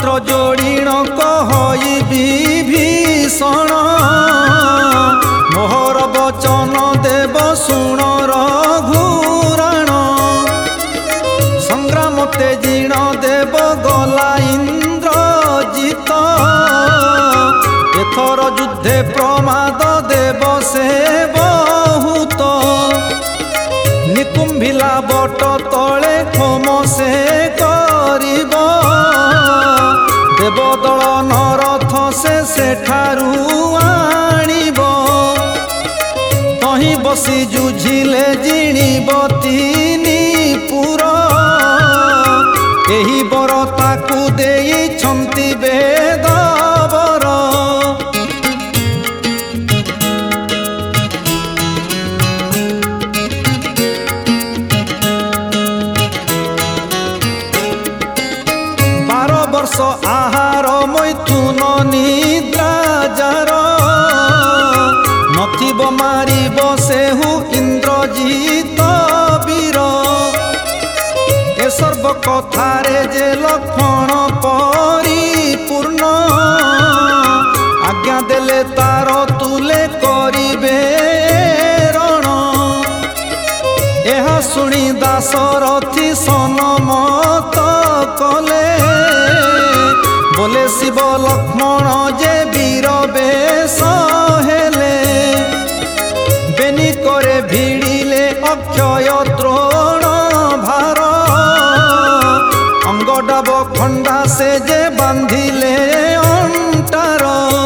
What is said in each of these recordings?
मंत्र जोड़ीण कहई विभीषण मोहर वचन देव शुण रघुराण संग्राम तेजीण देव गला इंद्रजित एथर युद्धे प्रमाद देव से बहुत निकुंभिला बट तले क्षम से करिब देवदल नरथ से सेठारु आनिब तही बसी जुझिले जिणिब तीनी पुर एही बर ताकू देइछन्ति वेदवर वर्ष आहार मैथुन निद्रा जार नथिब मारिब सेहु इंद्रजित वीर ए सर्व कथारे जे लक्षण परिपूर्ण आज्ञा देले तार तुले करिबे रण एहा शुणी दासरथी सनमत कले बोले शिव लक्ष्मण जे वीर बेश हेले बेनी करे भिड़िले अक्षय द्रोण भार अंगडाब खंडा से जे बांधिले अंटार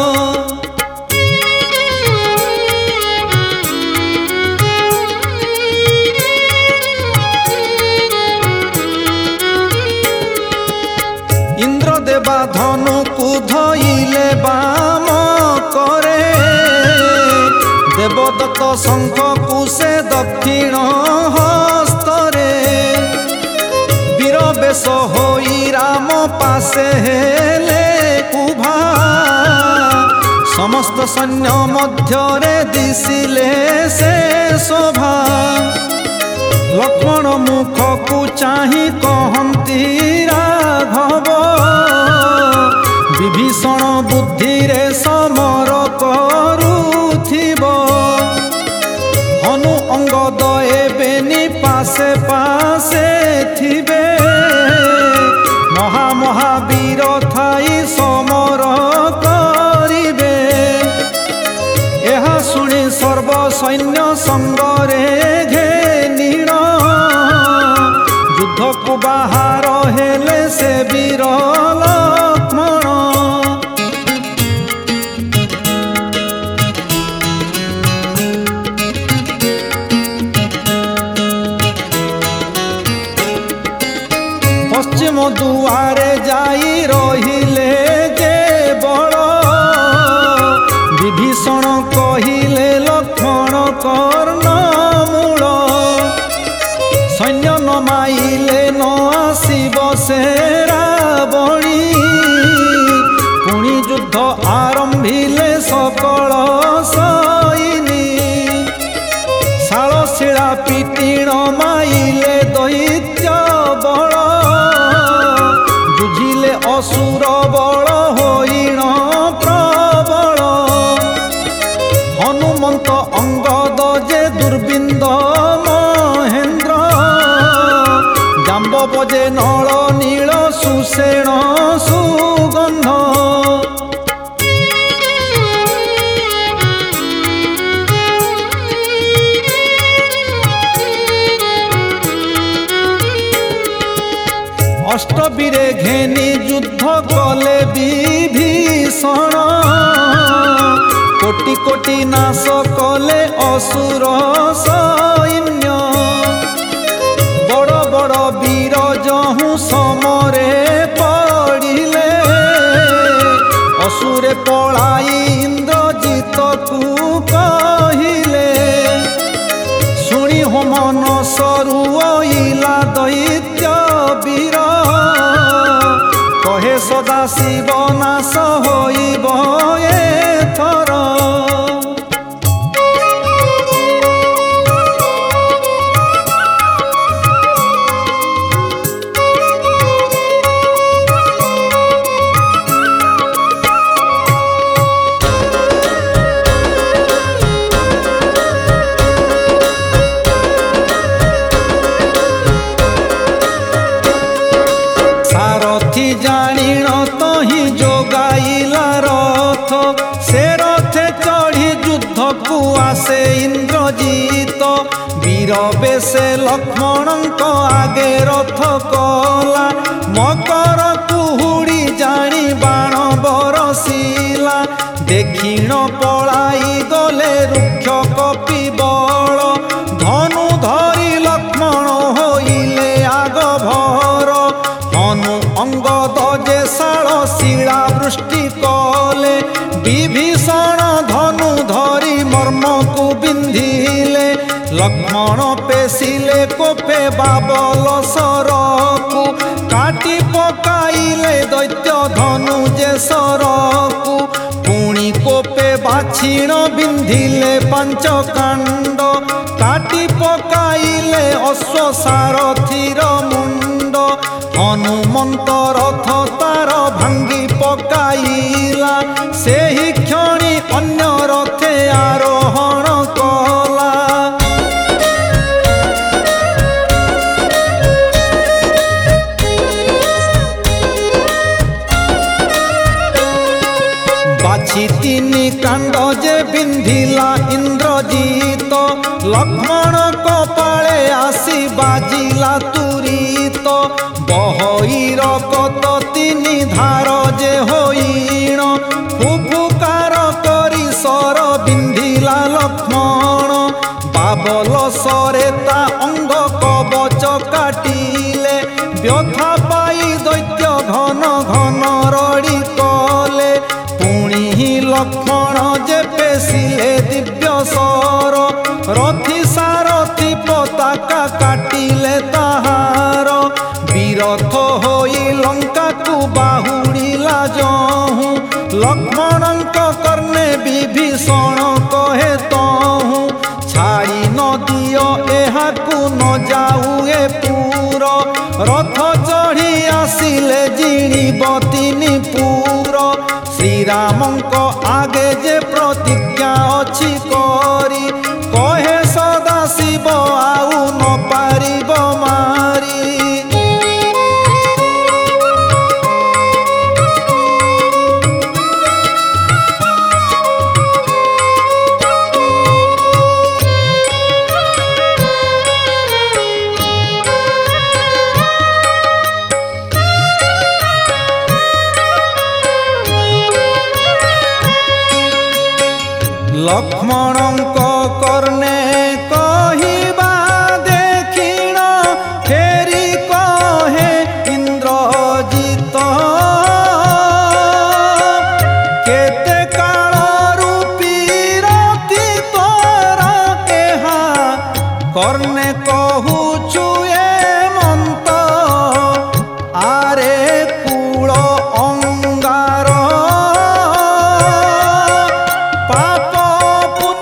इंद्रदेवा धनु को धइले बाम करे देवदत्त शंख को से दक्षिण हस्तरे वीर बेश होई राम पासे हेले उभा समस्त सैन्य मध्यरे दिशिले से शोभा लक्ष्मण मुख को चाही कहंती राघव विभीषण बुद्धि रे समर करुथिब हनु अंगद एबेनी पासे पासे थिबे महा महावीर थाई समर करिबे एहा शुणी सर्व सैन्य संगरे घेनिण युद्ध को बाहर हेले से वीर लक्ष्मण पश्चिम दुआरे जाई रहिले जे बड़ विभीषण कहिले लक्ष्मण कर्ण मूल सैन्य न माइले न आसिब से रावणी पुणी युद्ध आरंभिले सकल सैनी शालशिला पिटीण माइले दैत्य बल जुझिले असुर बल होइण प्रबल हनुमंत अंगद जे दुर्बिंद महेंद्र जाम्ब बजे नल नील सुषेण सुगंध अष्टवीरे घेनी युद्ध कले विभीषण कोटि कोटि नाश कले असुर सैन्य बड़ बड़ वीर जहु समरे पड़िले असुरे पलाई इंद्रजित को कहिले शुणी होमन सरुइला दैत्य वीर कहे सदा शिव नाश होइब एथर जानिण तही जोगाइला रथ से रथे चढ़ी युद्ध को आसे इंद्रजीत वीर बेसे लक्ष्मणଙ୍କ आगे रथ कला मकर कुहुड़ी जानी बाण बरसिला देखिण पलाई गले रुक्ष कपि बल धनु धरी लक्ष्मण होइले आग भर हनु अंगद जे शाल शिला वृष्टि कले विभीषण धनु धरी मर्म को बिंधिले लक्ष्मण पेशिले कोपे बाबल सरकु काटी पकाइले दैत्य धनु जे सरकु पुणी कोपे बाछिण बिंधिले पांच कांड काटी पकाइले अश्व सारथीर मुंड हनुमंत रथ तार भांगी पकाइला सेहि क्षणी अन्य रथे आरोहण कला बाछि तीनी कांड जे बिंधिला इंद्रजीत लक्ष्मण कपाळे आसी बाजिला तुरीत बहईर कत तीनी धार जे होइण फुफुकार करी सर बिंधिला लक्ष्मण बाबल सरेता अंग कवच काटिले व्यथा पाई दैत्य घन घन रड़ी कले पुणी लक्ष्मण जे पेशिले दिव्य सर रथी सारथी पताका काटिले ताहार विरथ होई लंका को बाहुड़िला जहूँ लक्ष्मणଙ୍କ कर्णे विभीषण कहे तहूँ छाड़ी न दियो एहाकु न जाऊ ए पूर रथ चढ़ी आसिले जिणिब तीनी पूर श्रीरामଙ୍କ आगे जे प्रतिज्ञा अछि करी कहे सदा शिव आउ न पारिब मारी लक्ष्मणଙ୍କ कर्णे कहिबा देखिण फेरी कहे इंद्रजीत केते कालरू पीरति तोर एहा कर्णे कहुछु ए मंत आरे कूल अंगार पाप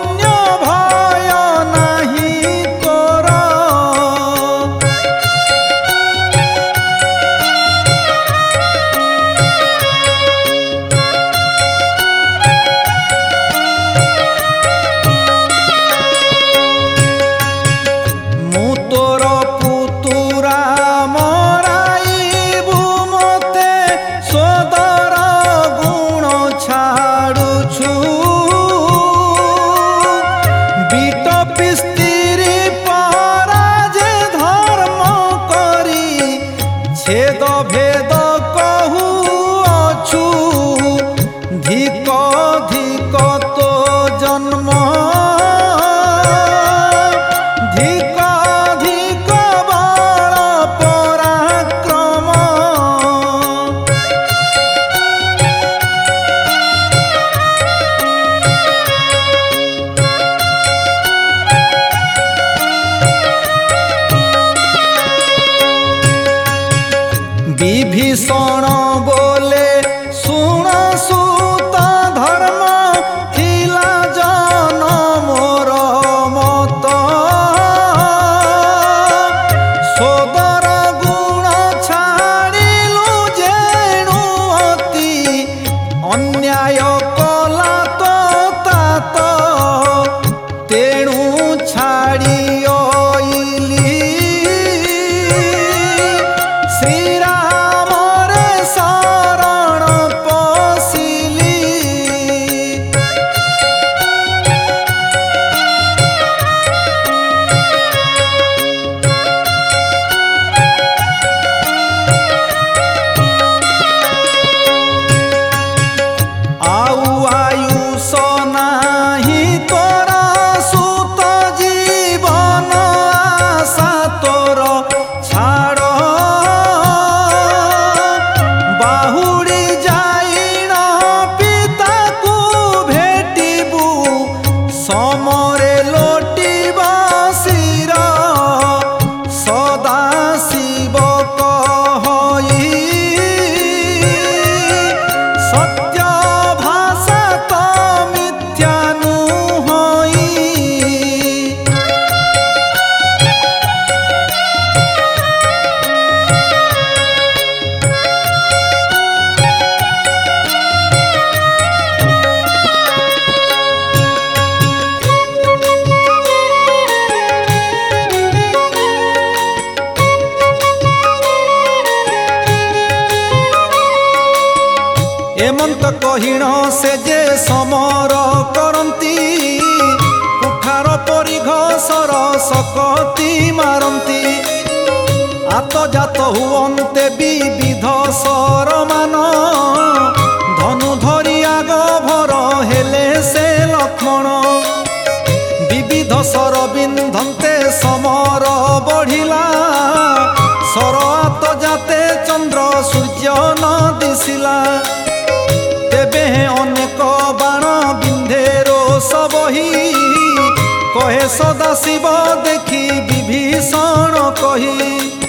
एमंत कहिण से जे समर करती कुठार परि घसर सकती मारती आतजात हुअन्ते विविध सरमान धनु धरि आग भर हेले से लक्ष्मण विविध सर बिंधन्ते समर बढ़िला सर आतजाते चंद्र सूर्य न दिशिला तेबे अनेक बाण बिंधे रोष बही कहे सदा शिव देखी विभीषण कही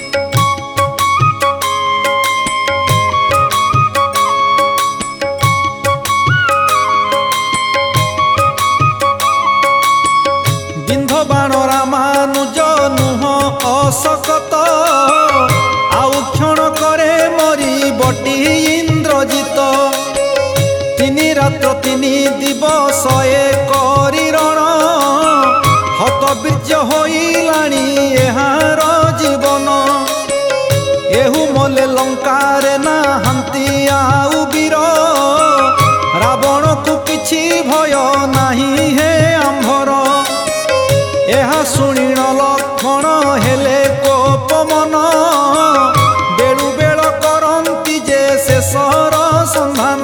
बिंध बाण रामानुज नुह अशकत आउ क्षण करे मरी बटी इंद्रजित रात्र 3 दिवस रण हतबीर्य होइलाणी एहार जीवन एहु मले लंकार नाहांती आउ वीर रावण को किछि भय नाही हे आंभर एहा सुनिण लक्ष्मण हेले कोपमन बेलु बेल करंती जे शेषर संधान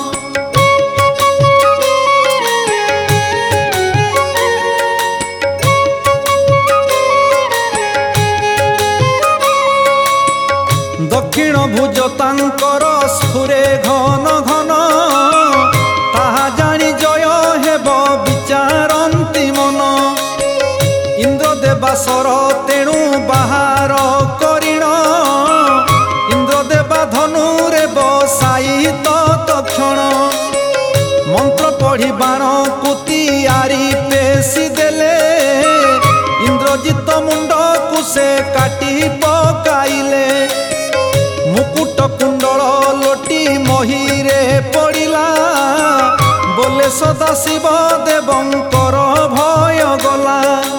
दक्षिण भुज तांकर स्फुरे घन घन ताहा जानी जय हेब विचारंती मन इंद्रदेवासर तेणु बाहार करिण इंद्रदेवा धनुरे बसाई तत्क्षण मंत्र पढ़ी बाण कुती आरी पेशी देले इंद्रजित मुंड को से काटी पकाइले मुकुट कुंडल लोटी महीरे पड़िला बोले सदा शिव देवंकर भय गला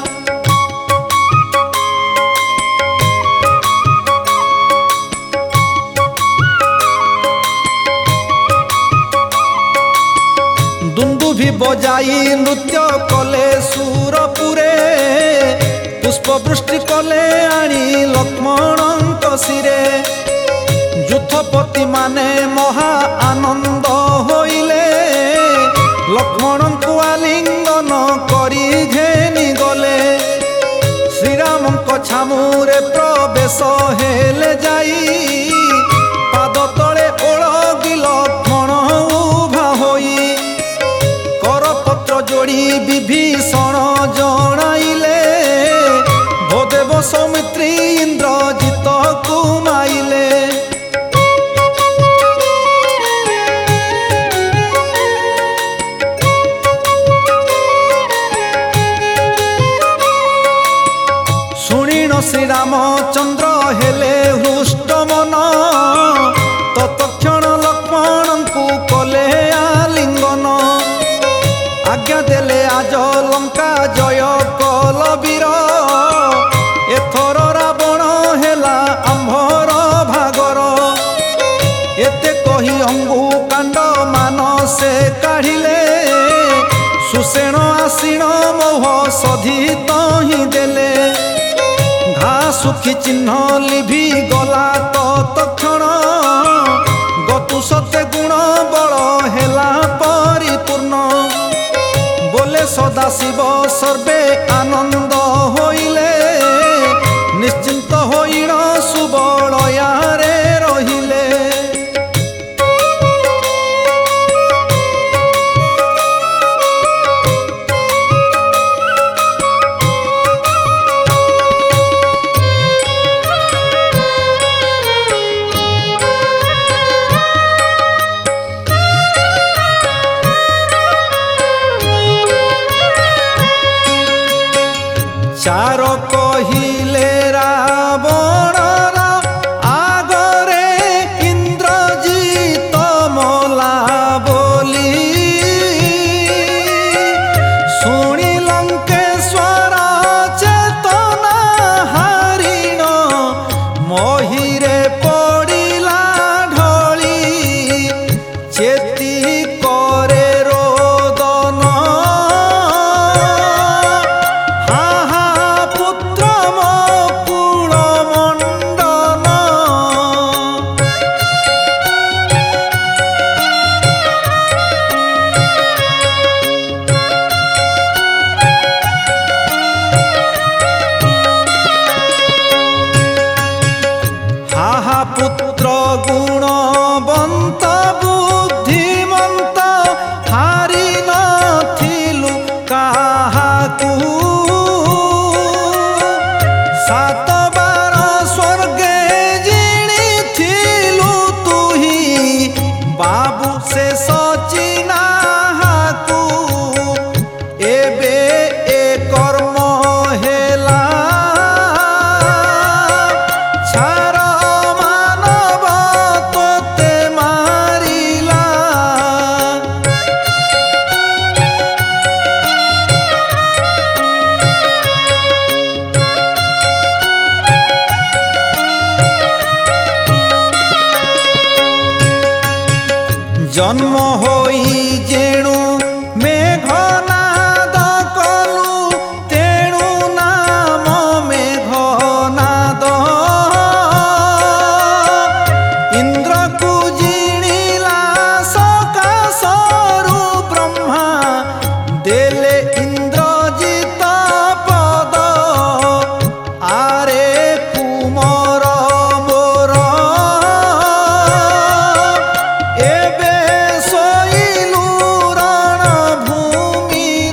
दुंदुभि बजाई नृत्य कले सुरपुरे पुष्पवृष्टि कले आनी लक्ष्मणंक शिरे युद्धपति माने महा आनंद होइले लक्ष्मण को आलिंगन करी घेनी गले श्रीराम छामुरे प्रवेश हेले जाई पाद तले ओळगी लक्ष्मण उभा होई करपत्र जोड़ी विभीषण जणाइले भोदेव सौमित्री इंद्रजित कुमाइले श्री रामचंद्र हेले हृष्ट मन तत्क्षण लक्ष्मण को कले आलिंगन आज्ञा देले आज लंका जय कल वीर एथर रावण हेला आंभर भागर एते कही अंगु कांड मान से काढ़िले सुषेण आसीण मोह सधित ही देले सुखी चिन्ह लिभि गला तत्क्षण गतु सत्य गुण बल हेला परिपूर्ण बोले सदा शिव सर्वे आनंद होइले निश्चिंत होइण सुबलयारे रहिले चार कहिले रावण आगरे इंद्रजित मला बोली शुणी लंकेश्वर चेतना हारिण महीरे पड़िला ढली जन्म होई जेणु मेघनाद कलु तेणु नाम मेघनाद। इंद्र को जिणिला सकाशरु ब्रह्मा देले इंद्रजित पद। आरे कुमर मोर एबे सोइलु रणभूमिर।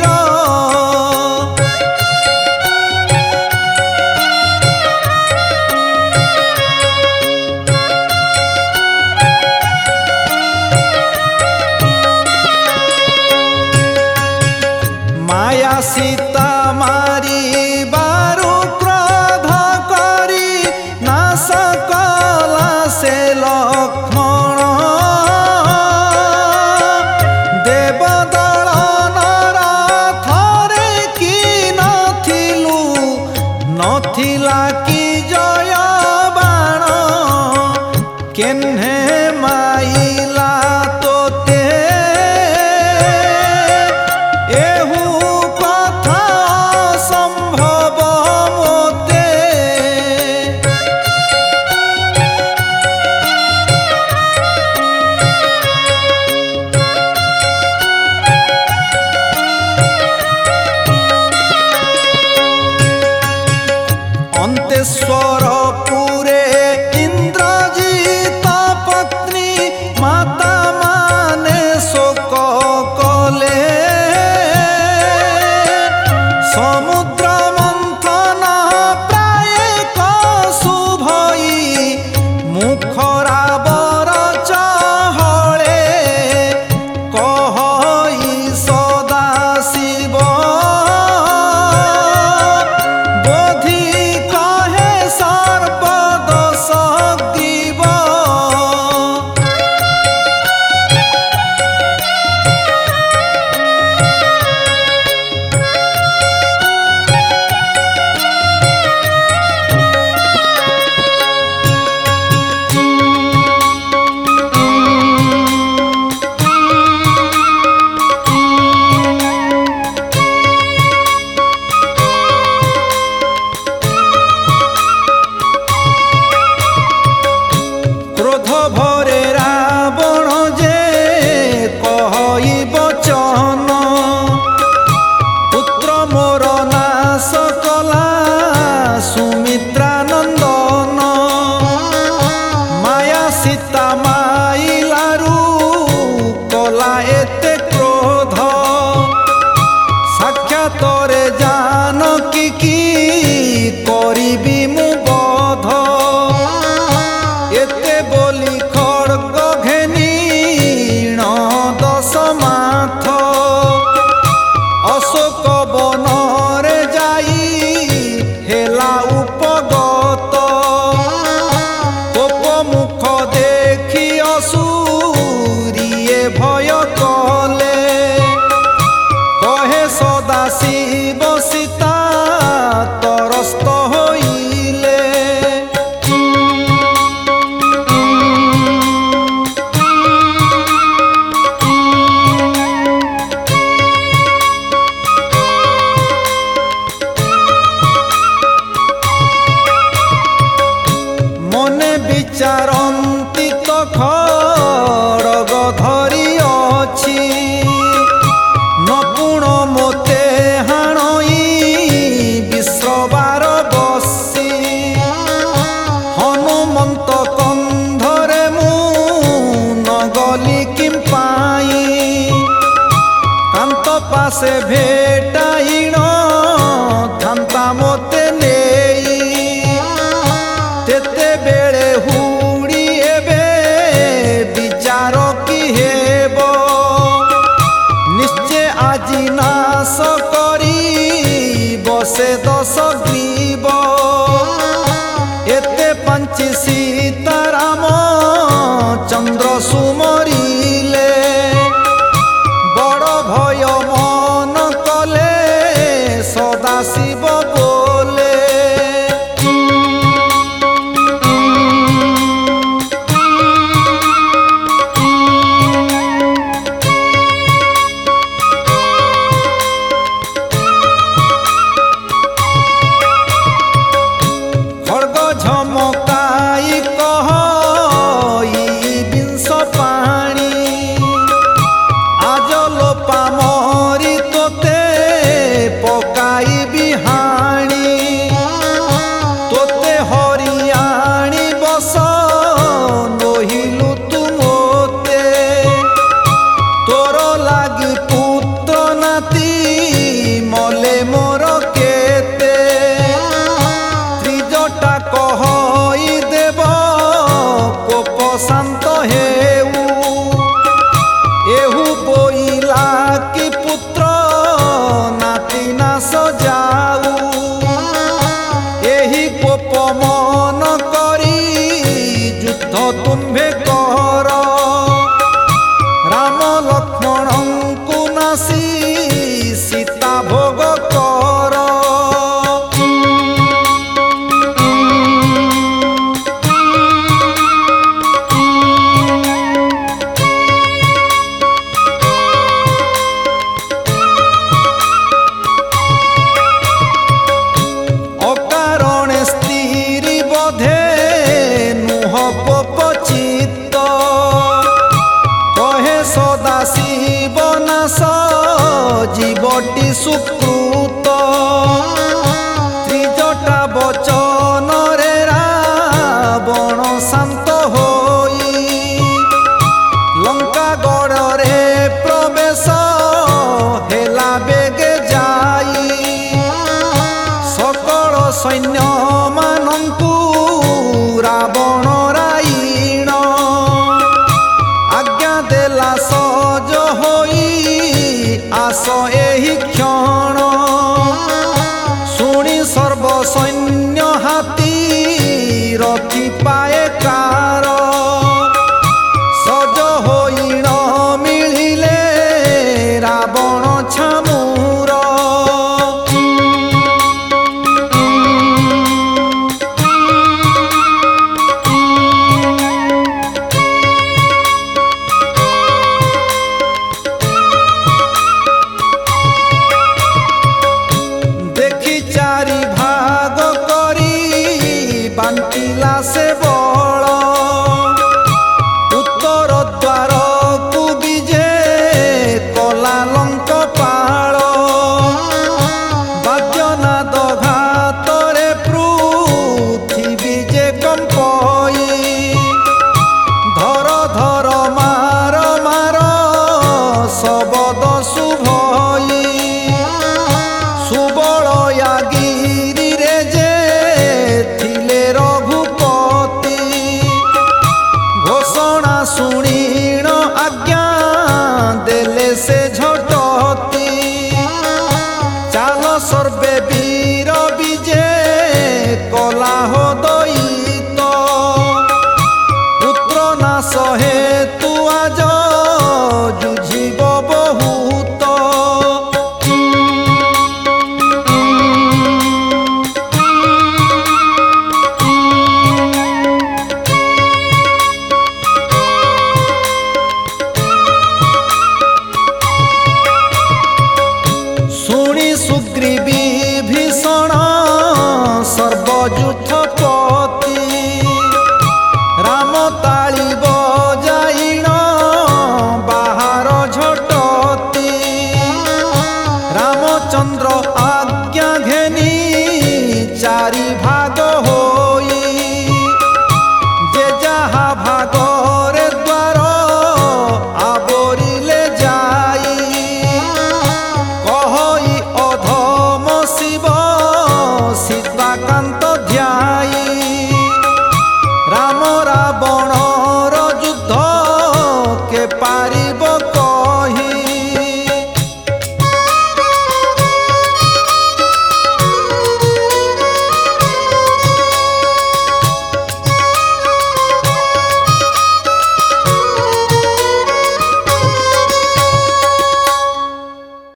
माया सीता मारी बारु क्रोध करी नाश कला से लक्ष्मण। देवदल नरथरे कि नथिलु नथिला कि जय बाण। केन्हे माइला तोते एहु कथा संभव मोते। अंतेश्वर पुरे इंद्रजित पत्नी माता माने शोक कले। समुद्र मंथन प्राय कसु भई मुखरा बर चहले। कहई सदाशिव बोधि कहे सर्वदोष ग्रीव। क्रोध भरे रावण जे कहई बचन। पुत्र मोर नाश कला सुमित्रा नंदन। माया सीता माइलारु कला एते क्रोध। साक्षातरे जानकी की करिबी मु बध। एते बोली खड्ग घेनिण दश माथ। अशोक बनरे जाई हेला उपगत। कोप मुख देखी असुरिये भय कले। कहे सदाशिव सीता तरस्त होइले। मने विचारन्ति तो खड्ग धरि अछि। नपुण मोते हाणई विश्रबार बसी। हनुमंत कंधरे मु नगली किं पाई। कांत पासे भेटाइण थांता मोते नेई। तेते बेळे हुडी एबे विचार कि हेब। निश्चय আজি नाश करी बसे दश ग्रीव। एते पंची सीताराम चंद्र सुमरिले। बड़ भय मन कले सदाशिव बोले। ତିନୋଟି ସୁକୃତ ତ୍ରିଜଟା ବଚନରେ ରାବଣ ଶାନ୍ତ ହୋଇ ଲଙ୍କା ଗଡ଼ରେ ପ୍ରବେଶ ହେଲା ବେଗେ ଯାଇ ସକଳ ସୈନ୍ୟମାନଙ୍କୁ ରାବଣ ରାଇଣ ଆଜ୍ଞା ଦେଲା ସଜ ହୋଇ ଆସ ଏହି କ୍ଷଣ ଶୁଣି ସର୍ବ ସୈନ୍ୟ ହାତୀ ରଥି ପାଏ କା